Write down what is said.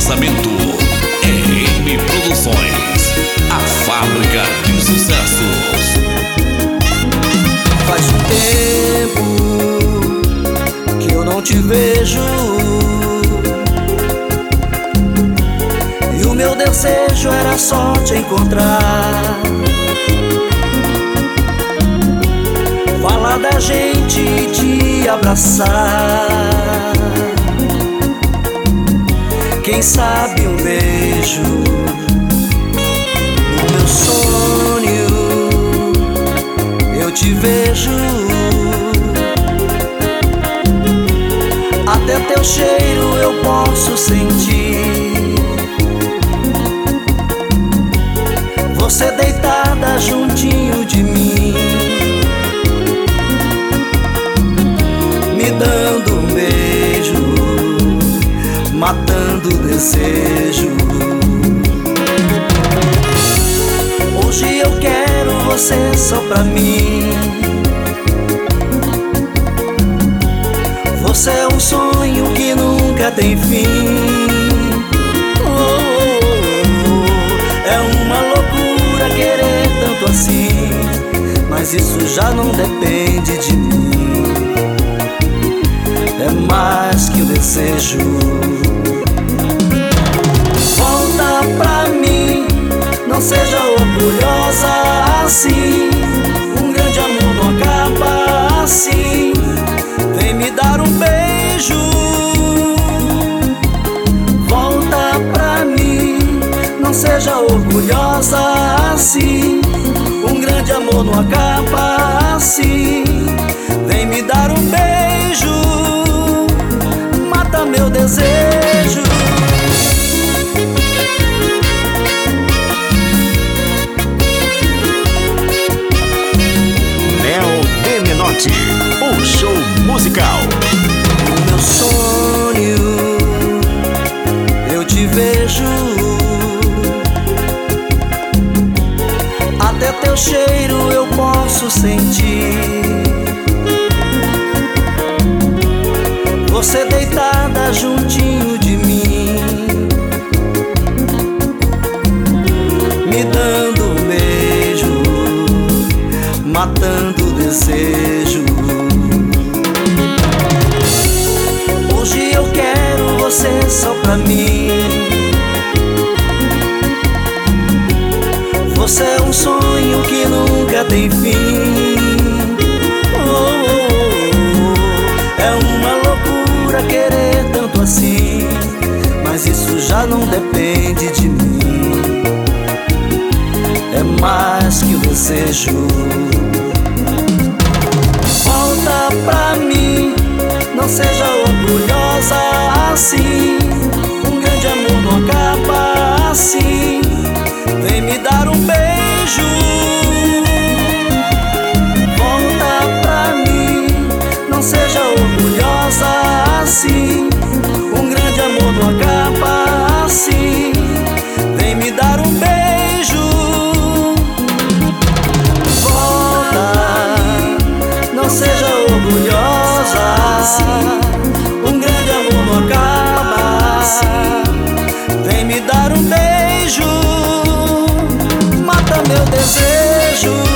lançamento RM Produções, a fábrica de sucessos. Faz um tempo que eu não te vejo, e o meu desejo era só te encontrar, falar da gente e te abraçar. Quem sabe um beijo no meu sonho, eu te vejo. Até teu cheiro eu posso sentir, você deitada juntinho de mim, me dando um beijo, matando o desejo. Hoje eu quero você só pra mim. Você é um sonho que nunca tem fim. É uma loucura querer tanto assim, mas isso já não depende de mim. É mais que o desejo. Volta pra mim, não seja orgulhosa assim. Um grande amor não acaba assim. Vem me dar um beijo. Volta pra mim, não seja orgulhosa assim. Um grande amor não acaba assim. Vem me dar um beijo, mata meu desejo. Léo Demenotti, o show musical. No meu sonho eu te vejo, até teu cheiro eu posso sentir, você deitada juntinho de mim, me dando um beijo, matando o desejo. Hoje eu quero você só pra mim. Você é um sonho que nunca tem fim. É uma loucura querer tanto assim, mas isso já não depende de mim. É mais que o desejo. Volta pra mim, não seja orgulhosa assim. Um grande amor não acaba assim. Vem me dar um beijo. Volta pra mim, não seja orgulhosa assim. Um grande amor não acaba assim. Vem me dar um beijo. Volta, não seja orgulhosa assim. Um grande amor não acaba assim. Vem me dar um beijo, mata meu desejo.